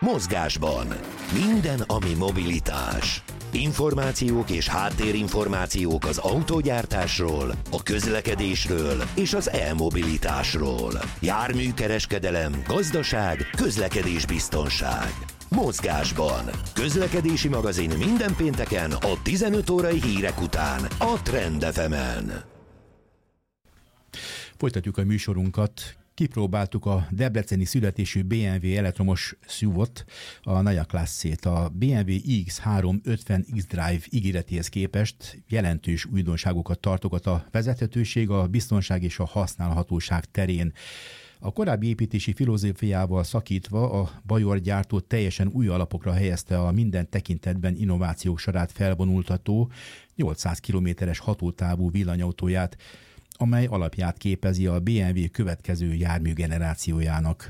Mozgásban. Minden, ami mobilitás. Információk és háttérinformációk az autógyártásról, a közlekedésről és az e-mobilitásról. Járműkereskedelem, gazdaság, közlekedésbiztonság. Mozgásban. Közlekedési magazin minden pénteken a 15 órai hírek után a Trend FM-en. Folytatjuk a műsorunkat. Kipróbáltuk a debreceni születésű BMW elektromos SUV-ot, a Neue Klasse-t. A BMW iX3 50 xDrive ígéretéhez képest jelentős újdonságokat tartogat a vezethetőség, a biztonság és a használhatóság terén. A korábbi építési filozófiával szakítva a Bajor gyártó teljesen új alapokra helyezte a minden tekintetben innovációk sorát felvonultató 800 kilométeres hatótávú villanyautóját, amely alapját képezi a BMW következő járműgenerációjának.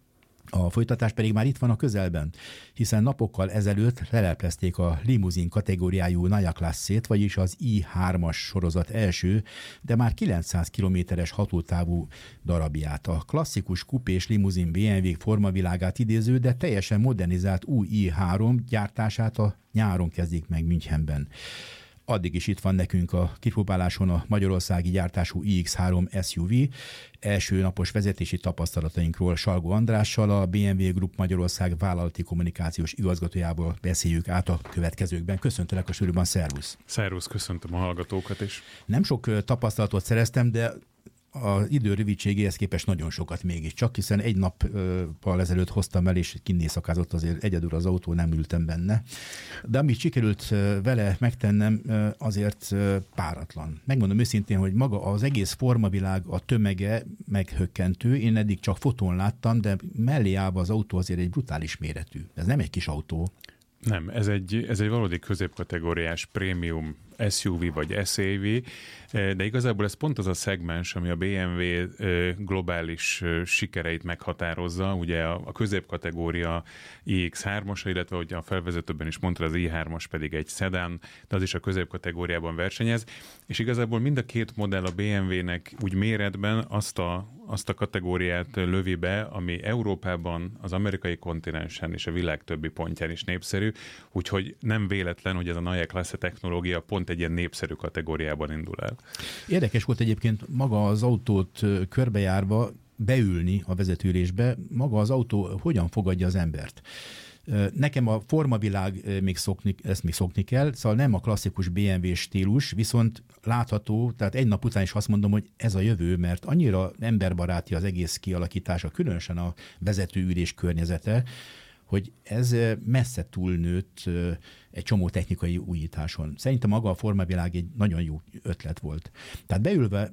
A folytatás pedig már itt van a közelben, hiszen napokkal ezelőtt leleplezték a limuzin kategóriájú Neue Klasse-t, vagyis az i3-as sorozat első, de már 900 kilométeres hatótávú darabját. A klasszikus kupés limuzin BMW formavilágát idéző, de teljesen modernizált új i3 gyártását a nyáron kezdik meg Münchenben. Addig is itt van nekünk a kipróbáláson a magyarországi gyártású iX3 SUV. Első napos vezetési tapasztalatainkról Salgó Andrással, a BMW Group Magyarország vállalati kommunikációs igazgatójából beszéljük át a következőkben. Köszöntelek a stúdióban, szervusz! Szervusz, köszöntöm a hallgatókat is. Nem sok tapasztalatot szereztem, de az idő rövidségéhez képest nagyon sokat mégiscsak, hiszen egy nappal ezelőtt hoztam el, és kinézszakázott, azért egyedül az autó, nem ültem benne. De amit sikerült vele megtennem, azért páratlan. Megmondom őszintén, hogy maga az egész formavilág, a tömege meghökkentő. Én eddig csak fotón láttam, de mellé állva az autó azért egy brutális méretű. Ez nem egy kis autó. Nem, ez egy valódi középkategóriás prémium SUV vagy SAV, de igazából ez pont az a szegmens, ami a BMW globális sikereit meghatározza. Ugye a középkategória iX3-as, illetve hogy a felvezetőben is mondta, az i3-as pedig egy szedán, de az is a középkategóriában versenyez, és igazából mind a két modell a BMW-nek úgy méretben azt a kategóriát lövi be, ami Európában, az amerikai kontinensen és a világ többi pontján is népszerű, úgyhogy nem véletlen, hogy ez a Neue Klasse technológia pont egy ilyen népszerű kategóriában indul el. Érdekes volt egyébként maga az autót körbejárva beülni a vezetőülésbe, maga az autó hogyan fogadja az embert. Nekem a formavilág ezt még szokni kell, szóval nem a klasszikus BMW stílus, viszont látható, tehát egy nap után is azt mondom, hogy ez a jövő, mert annyira emberbaráti az egész kialakítása, különösen a vezetőülés környezete, hogy ez messze túlnőtt egy csomó technikai újításon. Szerintem maga a formavilág egy nagyon jó ötlet volt. Tehát beülve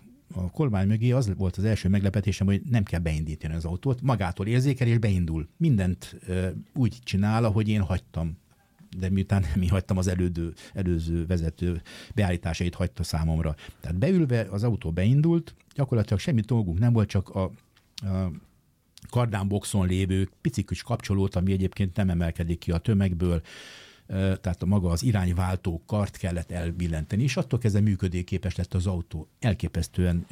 a kormány mögé az volt az első meglepetésem, hogy nem kell beindítani az autót, magától érzékel és beindul. Mindent úgy csinál, ahogy én hagytam. De miután nem hagytam, az előző vezető beállításait hagyta számomra. Tehát beülve az autó beindult, gyakorlatilag semmi dolgunk nem volt, csak a kardánboxon lévő pici kis kapcsolót, ami egyébként nem emelkedik ki a tömegből, tehát maga az irányváltó kart kellett elbillenteni, és attól kezdve működőképes lett az autó. Elképesztően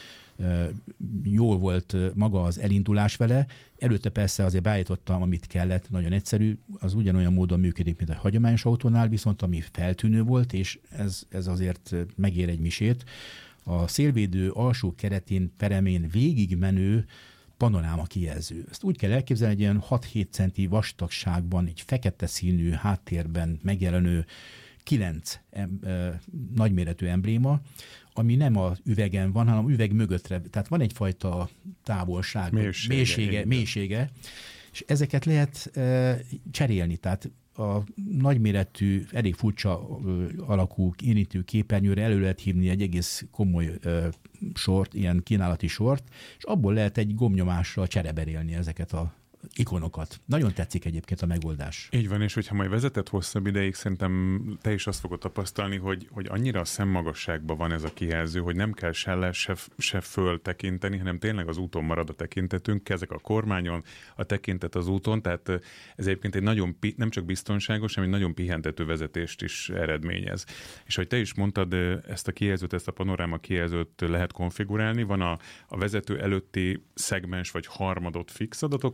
jól volt maga az elindulás vele. Előtte persze azért beállítottam, amit kellett, nagyon egyszerű, az ugyanolyan módon működik, mint a hagyományos autónál, viszont ami feltűnő volt, és ez azért megér egy misét. A szélvédő alsó keretén, peremén végigmenő panoráma kijelző. Ezt úgy kell elképzelni, egy ilyen 6-7 centi vastagságban, egy fekete színű háttérben megjelenő 9 nagyméretű embléma, ami nem az üvegen van, hanem üveg mögöttre. Tehát van egyfajta távolság, mélysége, és ezeket lehet cserélni. Tehát a nagyméretű, elég furcsa alakú érintő képernyőre elő lehet hívni egy egész komoly sort, ilyen kínálati sort, és abból lehet egy gombnyomásra csereberélni ezeket a ikonokat. Nagyon tetszik egyébként a megoldás. Így van, és hogyha majd vezetett hosszabb ideig, szerintem te is azt fogod tapasztalni, hogy annyira a szemmagasságban van ez a kijelző, hogy nem kell se föl tekinteni, hanem tényleg az úton marad a tekintetünk, kezek a kormányon, a tekintet az úton, tehát ez egyébként egy nagyon, nem csak biztonságos, hanem egy nagyon pihentető vezetést is eredményez. És hogy te is mondtad, ezt a kijelzőt, ezt a panoráma kijelzőt lehet konfigurálni, van a vezető előtti szegmens vagy harmadot fix adatok vannak,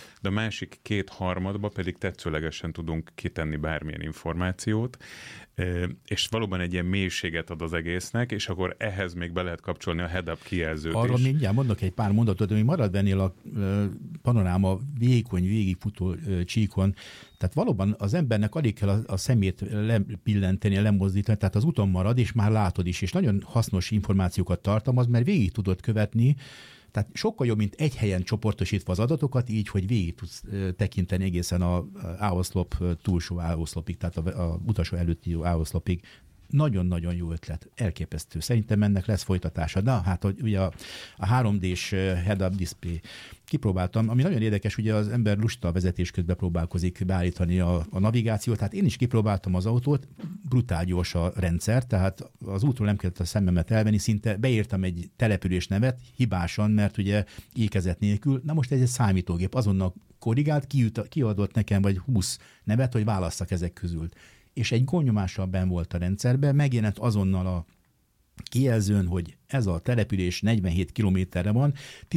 de a másik 2/3 pedig tetszőlegesen tudunk kitenni bármilyen információt, és valóban egy ilyen mélységet ad az egésznek, és akkor ehhez még be lehet kapcsolni a head-up kijelzőt arról is. mindjárt mondok egy pár mondatot, ami marad bennél a panoráma vékony, végigfutó csíkon. Tehát valóban az embernek alig kell a szemét lepillenteni, lemozdítani, tehát az úton marad, és már látod is, és nagyon hasznos információkat tartalmaz, mert végig tudod követni. Tehát sokkal jobb, mint egy helyen csoportosítva az adatokat, így, hogy végig tudsz tekinteni egészen a áoszlop túlsó áoszlopig, tehát a utasó előtti áoszlopig. Nagyon-nagyon jó ötlet, elképesztő. Szerintem ennek lesz folytatása. Na, hát ugye a 3D-s head-up display kipróbáltam, ami nagyon érdekes, ugye az ember lusta a vezetés közben próbálkozik beállítani a navigációt, tehát én is kipróbáltam az autót, brutál gyors a rendszer, tehát az útról nem kellett a szememet elvenni, szinte beírtam egy település nevet, hibásan, mert ugye ékezet nélkül, na most ez egy számítógép, azonnal korrigált, kiadott nekem vagy 20 nevet, hogy válasszak ezek közül. És egy gomnyomással benn volt a rendszerben, megjelent azonnal a kijelzőn, hogy ez a település 47 kilométerre van,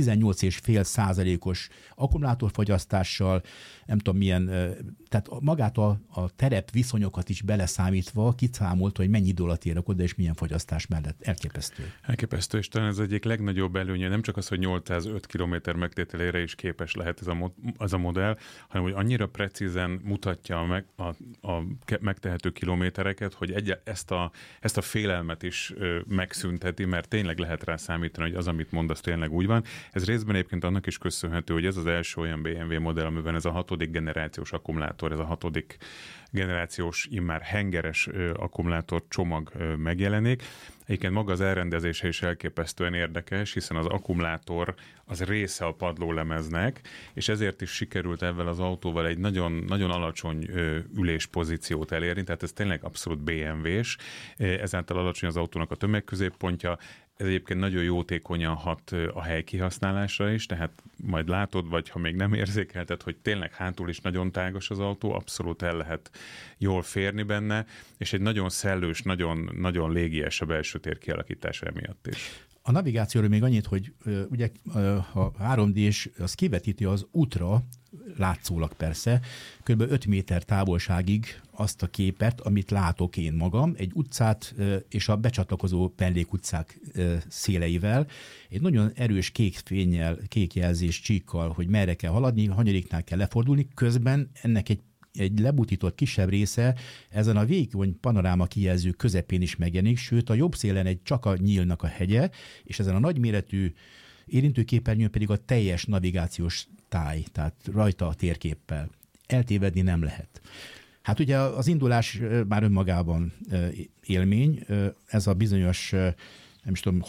18,5%-os akkumulátorfogyasztással, nem tudom milyen, tehát magát a terep viszonyokat is beleszámítva kiszámolt, hogy mennyi idő alatt érek oda, és milyen fogyasztás mellett. Elképesztő. Elképesztő, és talán ez egyik legnagyobb előnye, nem csak az, hogy 805 km megtételére is képes lehet ez a modell, hanem hogy annyira precízen mutatja a megtehető kilométereket, hogy ezt a félelmet is megszünteti, mert tényleg lehet rá számítani, hogy az, amit mondasz, tényleg úgy van. Ez részben egyébként annak is köszönhető, hogy ez az első olyan BMW modell, amiben ez a 6. generációs akkumulátor, ez a 6. generációs immár hengeres akkumulátor csomag megjelenik. Egyébként maga az elrendezése is elképesztően érdekes, hiszen az akkumulátor az része a padlólemeznek, és ezért is sikerült ezzel az autóval egy nagyon, nagyon alacsony üléspozíciót elérni, tehát ez tényleg abszolút BMW-s, ezáltal alacsony az autónak a tömegközéppontja. Ez egyébként nagyon jótékonyan hat a hely kihasználásra is, tehát majd látod, vagy ha még nem érzékelted, hogy tényleg hátul is nagyon tágos az autó, abszolút el lehet jól férni benne, és egy nagyon szellős, nagyon, nagyon légies a belső tér kialakítása emiatt is. A navigációról még annyit, hogy ugye a 3D-s az kivetíti az útra, látszólag persze, kb. 5 méter távolságig azt a képet, amit látok én magam, egy utcát és a becsatlakozó Pellék utcák széleivel, egy nagyon erős kék fénnyel, kék jelzés csíkkal, hogy merre kell haladni, hanyadiknál kell lefordulni, közben ennek egy lebutított kisebb része ezen a vékony panoráma kijelző közepén is megjelenik, sőt a jobb szélen csak a nyílnak a hegye, és ezen a nagyméretű érintőképernyőn pedig a teljes navigációs táj, tehát rajta a térképpel. Eltévedni nem lehet. Hát ugye az indulás már önmagában élmény, ez a bizonyos, nem is tudom,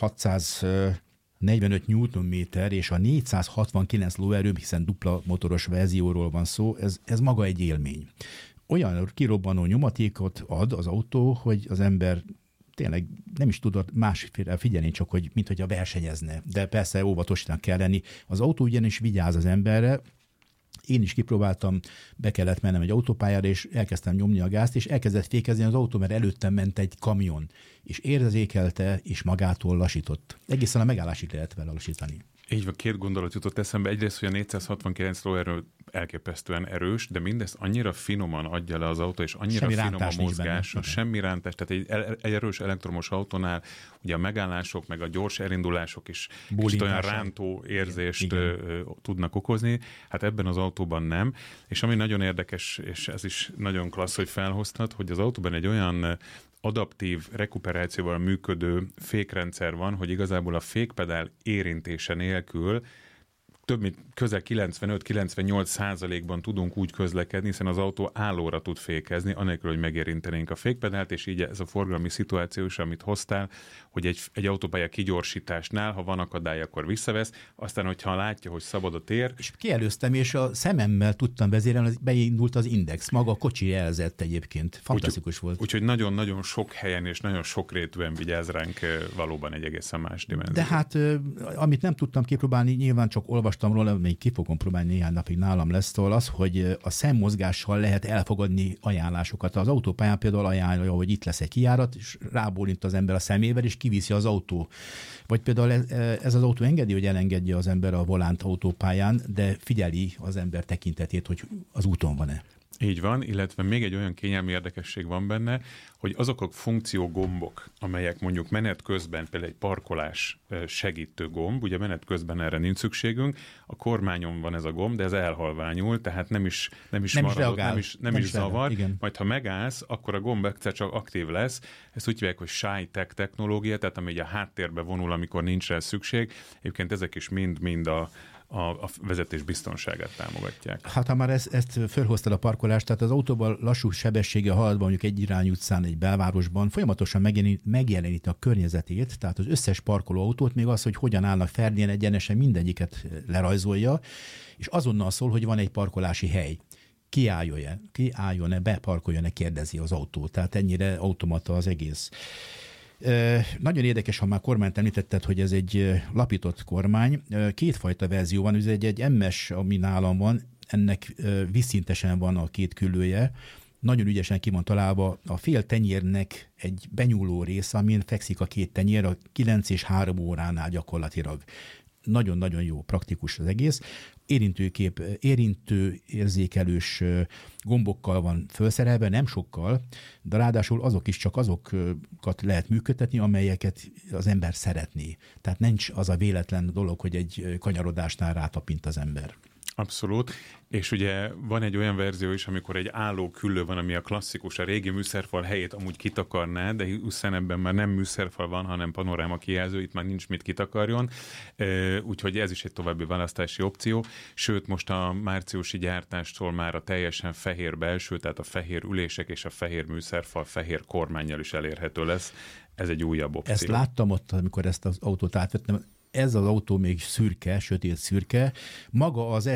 645 Nm és a 469 lóerő, hiszen dupla motoros verzióról van szó, ez maga egy élmény. Olyan kirobbanó nyomatékot ad az autó, hogy az ember tényleg nem is tudod másféle figyelni, csak hogy mint hogy a versenyezne. De persze óvatosnak kell lenni. Az autó ugyanis vigyáz az emberre. Én is kipróbáltam, be kellett mennem egy autópályára, és elkezdtem nyomni a gázt, és elkezdett fékezni az autó, mert előttem ment egy kamion, és érzékelte, és magától lassított. Egészen a megállásig lehet vele lassítani. Így van, 2 gondolat jutott eszembe. Egyrészt, hogy a 469 lóerő elképesztően erős, de mindezt annyira finoman adja le az autó, és annyira finom a mozgása, semmi rántás. Tehát egy erős elektromos autónál ugye a megállások, meg a gyors elindulások is kicsit olyan rántó érzést tudnak okozni. Hát ebben az autóban nem. És ami nagyon érdekes, és ez is nagyon klassz, hogy felhoztad, hogy az autóban egy olyan adaptív rekuperációval működő fékrendszer van, hogy igazából a fékpedál érintése nélkül több mint közel 95-98%-ban tudunk úgy közlekedni, hiszen az autó állóra tud fékezni, anélkül, hogy megérintenénk a fékpedált, és így ez a forgalmi szituáció is, amit hoztál, hogy egy autópálya kigyorsításnál, ha van akadály, akkor visszavesz, aztán, hogyha látja, hogy szabad a tér. És kielőztem, és a szememmel tudtam vezérelni, beindult az index, maga a kocsi jelzett egyébként. Fantasztikus volt. Úgyhogy nagyon-nagyon sok helyen és nagyon sokrétűen vigyáz ránk valóban egy egészen más dimenzió. De hát, amit nem tudtam kipróbálni, nyilván csak olvastam olvastam róla, még ki fogom próbálni, néhány napig nálam lesz, szóval az, hogy a szemmozgással lehet elfogadni ajánlásokat. Az autópályán például ajánlja, hogy itt lesz egy kijárat, és rábólint az ember a szemével, és kiviszi az autó. Vagy például ez az autó engedi, hogy elengedje az ember a volánt autópályán, de figyeli az ember tekintetét, hogy az úton van-e. Így van, illetve még egy olyan kényelmi érdekesség van benne, hogy azok a funkciógombok, amelyek mondjuk menet közben, például egy parkolás segítő gomb, ugye menet közben erre nincs szükségünk, a kormányon van ez a gomb, de ez elhalványul, tehát nem is marad, nem is zavar, majd ha megállsz, akkor a gomb egyszer csak aktív lesz. Ezt úgy hívják, hogy shy tech technológia, tehát ami a háttérbe vonul, amikor nincs rá szükség. Egyébként ezek is mind a vezetés biztonságát támogatják. Hát ha már ezt fölhoztad a parkolást, tehát az autóban lassú sebessége haladva mondjuk egy irányú utcán, egy belvárosban folyamatosan megjeleníti a környezetét, tehát az összes parkolóautót, még az, hogy hogyan állnak ferdén egyenesen, mindegyiket lerajzolja, és azonnal szól, hogy van egy parkolási hely. Kiálljon-e, beparkoljon-e, kérdezi az autó. Tehát ennyire automata az egész. Nagyon érdekes, ha már kormányt említetted, hogy ez egy lapított kormány. Kétfajta verzió van, ez egy MS, ami nálam van, ennek vízszintesen van a két küllője. Nagyon ügyesen ki van találva a fél tenyérnek egy benyúló része, amin fekszik a két tenyér, a 9 és 3 óránál gyakorlatilag. Nagyon-nagyon jó, praktikus az egész. Érintő érzékelős gombokkal van felszerelve, nem sokkal, de ráadásul azok is csak azokat lehet működtetni, amelyeket az ember szeretné. Tehát nincs az a véletlen dolog, hogy egy kanyarodásnál rátapint az ember. Abszolút, és ugye van egy olyan verzió is, amikor egy álló küllő van, ami a klasszikus, a régi műszerfal helyét amúgy kitakarná, de hiszen ebben már nem műszerfal van, hanem panoráma kijelző, itt már nincs mit kitakarjon, úgyhogy ez is egy további választási opció, sőt most a márciusi gyártástól már a teljesen fehér belső, tehát a fehér ülések és a fehér műszerfal fehér kormánnyal is elérhető lesz, ez egy újabb opció. Ezt láttam ott, amikor ezt az autót átvettem, ez az autó még szürke, sötét szürke. Maga az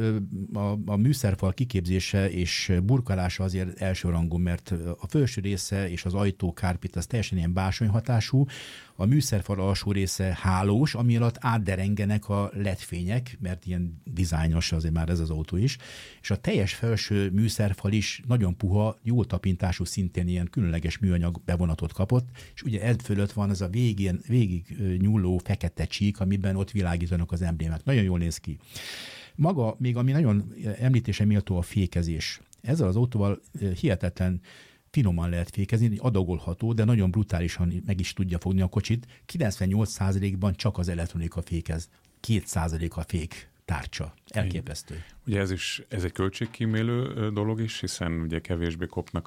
a műszerfal kiképzése és burkolása azért elsőrangú, mert a felső része és az ajtókárpit az teljesen ilyen bársonyhatású, a műszerfal alsó része hálós, ami alatt átderengenek a LED-fények, mert ilyen dizájnos azért már ez az autó is, és a teljes felső műszerfal is nagyon puha, jó tapintású, szintén ilyen különleges műanyag bevonatot kapott, és ugye ez fölött van ez a végig nyúló fekete csík, amiben ott világítanak az emblémák. Nagyon jól néz ki. Maga, még ami nagyon említése méltó, a fékezés. Ezzel az autóval hihetetlen finoman lehet fékezni, adagolható, de nagyon brutálisan meg is tudja fogni a kocsit. 98%-ban csak az elektronika fékez, 2% a fék tárcsa. Elképesztő. Ugye ez egy költségkímélő dolog is, hiszen ugye kevésbé kopnak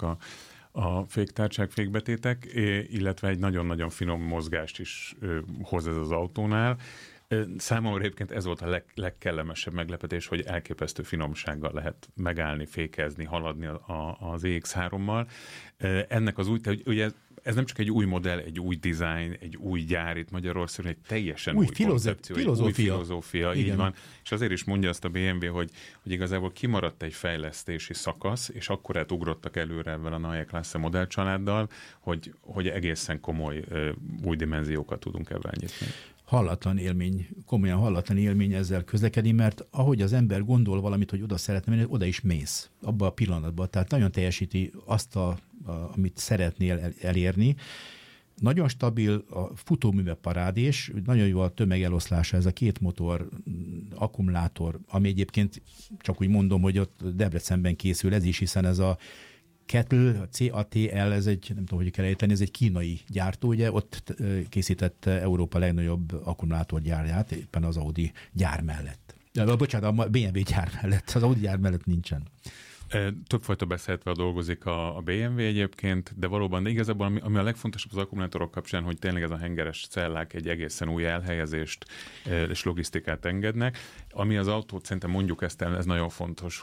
a féktárcsák, fékbetétek, illetve egy nagyon-nagyon finom mozgást is hoz ez az autónál. Számomra egyébként ez volt a legkellemesebb meglepetés, hogy elképesztő finomsággal lehet megállni, fékezni, haladni az EX3-mal. Ennek az ugye ez nem csak egy új modell, egy új design, egy új gyár itt Magyarországon, egy teljesen új koncepció, egy új filozófia, így van. És azért is mondja azt a BMW, hogy igazából kimaradt egy fejlesztési szakasz, és akkor ugrottak előre ebben a Neue Klasse modellcsaláddal, hogy egészen komoly új dimenziókat tudunk ebben nyitni. Hallatlan élmény, komolyan hallatlan élmény ezzel közlekedni, mert ahogy az ember gondol valamit, hogy oda szeretne menni, oda is mész, abban a pillanatban. Tehát nagyon teljesíti azt, amit szeretnél elérni. Nagyon stabil, a futóműve parádés, nagyon jó a tömegeloszlása, ez a két motor, akkumulátor, ami egyébként csak úgy mondom, hogy ott Debrecenben készül ez is, hiszen ez a Kettle, a CATL, ez egy, nem tudom, hogy kell ejteni, ez egy kínai gyártó, ugye ott készítette Európa legnagyobb akkumulátorgyárját, éppen az Audi gyár mellett. Bocsánat, a BMW gyár mellett, az Audi gyár mellett nincsen. Többfajta beszélve dolgozik a BMW egyébként, de valóban, de igazából ami a legfontosabb az akkumulátorok kapcsán, hogy tényleg ez a hengeres cellák egy egészen új elhelyezést és logisztikát engednek. Ami az autót, szerintem mondjuk ezt el, ez nagyon fontos,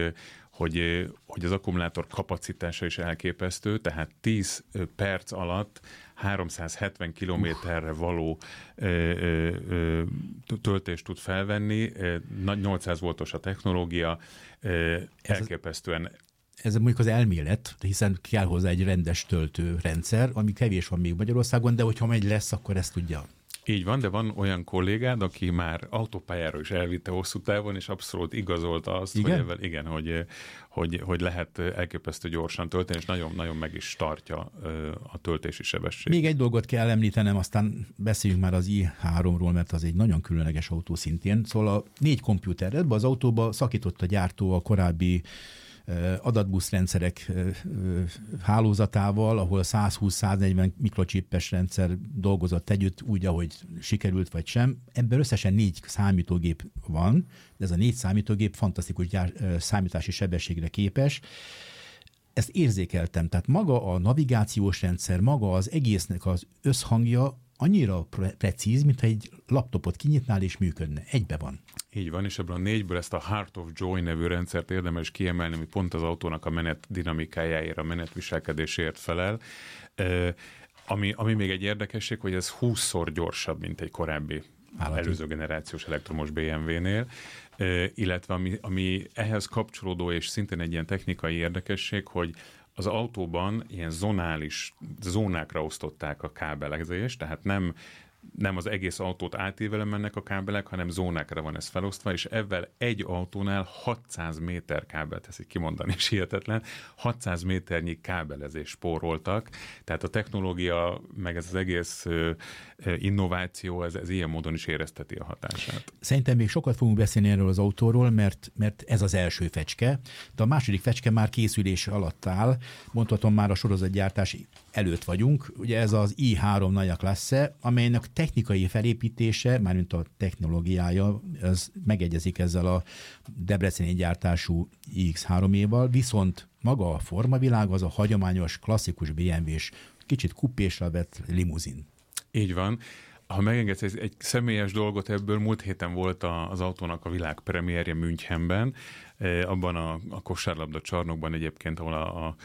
hogy az akkumulátor kapacitása is elképesztő, tehát 10 perc alatt 370 kilométerre való töltést tud felvenni, 800 voltos a technológia, elképesztően. Ez mondjuk az elmélet, hiszen kell hozzá egy rendes töltőrendszer, ami kevés van még Magyarországon, de hogyha megy lesz, akkor ezt tudja. Így van, de van olyan kollégád, aki már autópályára is elvitte hosszú távon, és abszolút igazolta azt, hogy lehet elképesztő gyorsan tölteni, és nagyon-nagyon meg is tartja a töltési sebesség. Még egy dolgot kell említenem, aztán beszéljünk már az i3-ról, mert az egy nagyon különleges autó szintén. Szóval a 4 kompjúter ebbe az autóba szakított a gyártó a korábbi adatbuszrendszerek hálózatával, ahol 120-140 mikrocsippes rendszer dolgozott együtt úgy, ahogy sikerült vagy sem. Ebben összesen 4 számítógép van, de ez a 4 számítógép fantasztikus számítási sebességre képes. Ezt érzékeltem, tehát maga a navigációs rendszer, maga az egésznek az összhangja annyira precíz, mintha egy laptopot kinyitnál és működne. Egybe van. Így van, és ebből a 4-ből ezt a Heart of Joy nevű rendszert érdemes kiemelni, ami pont az autónak a menet dinamikájáért, a menetviselkedéséért felel. Ami még egy érdekesség, hogy ez 20-szor gyorsabb, mint egy korábbi előző generációs elektromos BMW-nél, illetve ami ehhez kapcsolódó, és szintén egy ilyen technikai érdekesség, hogy az autóban ilyen zónákra osztották a kábelezést, tehát nem az egész autót átívelően mennek a kábelek, hanem zónákra van ez felosztva, és ebben egy autónál 600 méter kábelt, ezt így kimondani is hihetetlen, 600 méternyi kábelezést spóroltak, tehát a technológia, meg ez az egész innováció, ez ilyen módon is érezteti a hatását. Szerintem még sokat fogunk beszélni erről az autóról, mert ez az első fecske, de a második fecske már készülés alatt áll, mondhatom már a sorozatgyártás előtt vagyunk. Ugye ez az i3 Neue Klasse, amelynek technikai felépítése, mármint a technológiája, ez megegyezik ezzel a debreceni gyártású iX3-éval, viszont maga a formavilág az a hagyományos, klasszikus BMW-s, kicsit kupésra vett limuzin. Így van. Ha megengedsz egy személyes dolgot ebből, múlt héten volt az autónak a világpremierje Münchenben, abban a kosárlabda csarnokban egyébként, ahol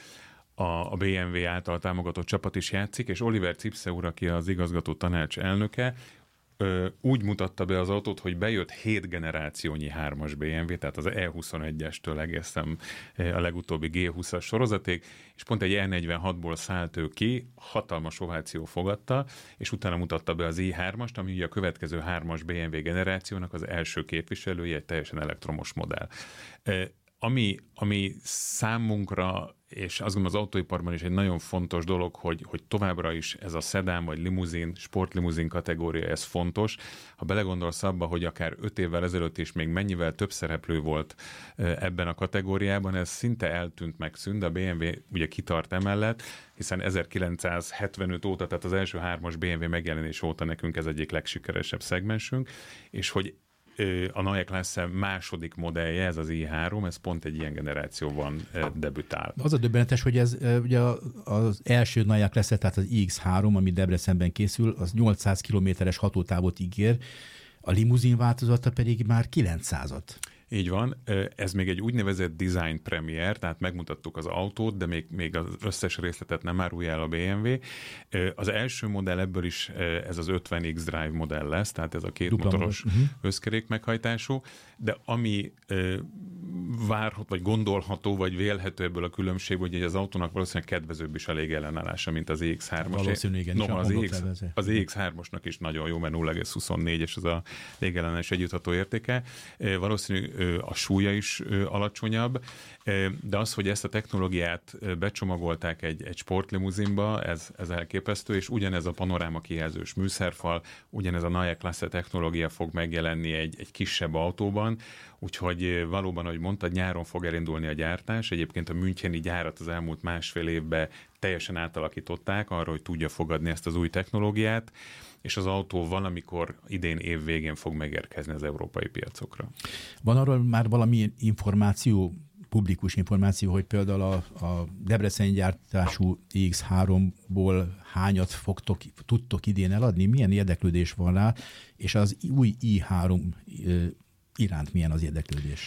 a BMW által támogatott csapat is játszik, és Oliver Zipse úr, aki az igazgató tanács elnöke, úgy mutatta be az autót, hogy bejött 7 generációnyi 3-as BMW, tehát az E21-estől egészen a legutóbbi G20-as sorozatig, és pont egy E46-ból szállt ő ki, hatalmas ováció fogadta, és utána mutatta be az i3-ast, ami ugye a következő 3-as BMW generációnak az első képviselője, egy teljesen elektromos modell. Ami számunkra, és azt gondolom az autóiparban is egy nagyon fontos dolog, hogy továbbra is ez a szedán vagy limuzin, sportlimuzin kategória, ez fontos. Ha belegondolsz abba, hogy akár 5 évvel ezelőtt is még mennyivel több szereplő volt ebben a kategóriában, ez szinte eltűnt, megszűnt, de a BMW ugye kitart emellett, hiszen 1975 óta, tehát az első 3-as BMW megjelenés óta nekünk ez egyik legsikeresebb szegmensünk, és hogy a Neue Klasse második modellje, ez az i3, ez pont egy ilyen generációban debütál. Az a döbbenetes, hogy ez ugye az első Neue Klasse, tehát az iX3, ami Debrecenben készül, az 800 kilométeres hatótávot ígér, a limuzin változata pedig már 900-at. Így van, ez még egy úgynevezett design premier, tehát megmutattuk az autót, de még az összes részletet nem árulja el a BMW. Az első modell ebből is ez az 50 X-Drive modell lesz, tehát ez a 2 motoros összkerék meghajtású, de ami várható, vagy gondolható, vagy vélhető ebből a különbség, hogy az autónak valószínűleg kedvezőbb is a légellenállása, mint az iX3-as. Valószínűleg igen. No, az iX3-osnak is nagyon jó, mert 0,24 és az a légellenes együttható értéke. Valószínű a súlya is alacsonyabb, de az, hogy ezt a technológiát becsomagolták egy sportlimuzinba, ez elképesztő, és ugyanez a panoráma kijelzős műszerfal, ugyanez a Neue Klasse technológia fog megjelenni egy kisebb autóban, úgyhogy valóban, ahogy mondtad, nyáron fog elindulni a gyártás. Egyébként a müncheni gyárat az elmúlt másfél évben teljesen átalakították arra, hogy tudja fogadni ezt az új technológiát, és az autó valamikor idén év végén fog megérkezni az európai piacokra. Van arról már valami információ, publikus információ, hogy például a Debreceni gyártású iX3-ból hányat tudtok idén eladni? Milyen érdeklődés van rá, és az új i3 iránt milyen az érdeklődés?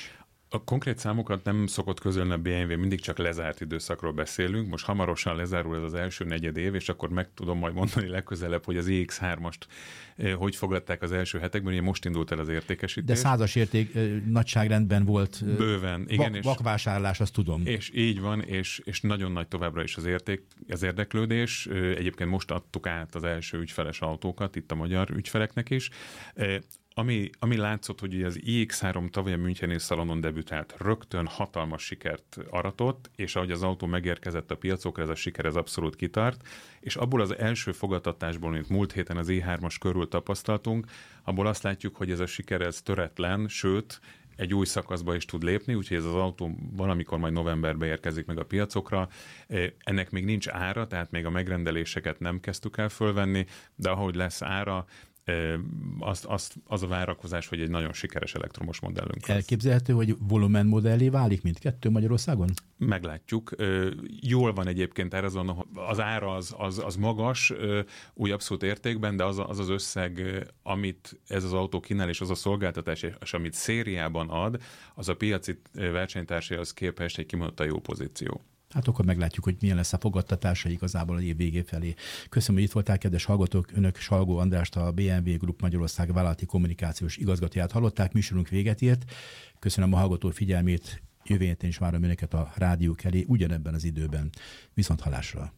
A konkrét számokat nem szokott közölni a BMW, mindig csak lezárt időszakról beszélünk. Most hamarosan lezárul ez az első negyed év, és akkor meg tudom majd mondani legközelebb, hogy az iX3-ast hogy fogadták az első hetekben, ugye most indult el az értékesítés. De 100-as érték nagyságrendben volt. Bőven, igen. Vakvásárlás, azt tudom. És így van, és nagyon nagy továbbra is az érdeklődés. Egyébként most adtuk át az első ügyfeles autókat, itt a magyar ügyfeleknek is. Ami látszott, hogy az iX3 tavaly a Müncheni szalonon debütált, rögtön hatalmas sikert aratott, és ahogy az autó megérkezett a piacokra, ez a siker ez abszolút kitart, és abból az első fogadtatásból, amit múlt héten az E3-as körül tapasztaltunk, abból azt látjuk, hogy ez a siker ez töretlen, sőt, egy új szakaszba is tud lépni, úgyhogy ez az autó valamikor majd novemberben érkezik meg a piacokra. Ennek még nincs ára, tehát még a megrendeléseket nem kezdtük el fölvenni, de ahogy lesz ára, az a várakozás, hogy egy nagyon sikeres elektromos modellünk lesz. Elképzelhető, hogy volumen modellé válik mindkettő Magyarországon? Meglátjuk. Jól van egyébként az ára az magas, új abszolút értékben, de az összeg, amit ez az autó kínál, és az a szolgáltatás, és amit szériában ad, az a piaci versenytársaihoz képest egy kimondottan jó pozíció. Hát akkor meglátjuk, hogy milyen lesz a fogadtatása igazából a év végé felé. Köszönöm, hogy itt voltál, kedves hallgatók. Önök Salgó Andrást, a BMW Group Magyarország vállalati kommunikációs igazgatóját hallották. Műsorunk véget ért. Köszönöm a hallgató figyelmét. Jövő héten is várom önöket a rádiók elé ugyanebben az időben. Viszonthallásra.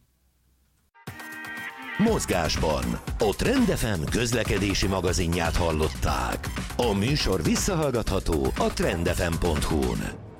Mozgásban a Trend FM közlekedési magazinját hallották. A műsor visszahallgatható a trendfm.hu-n.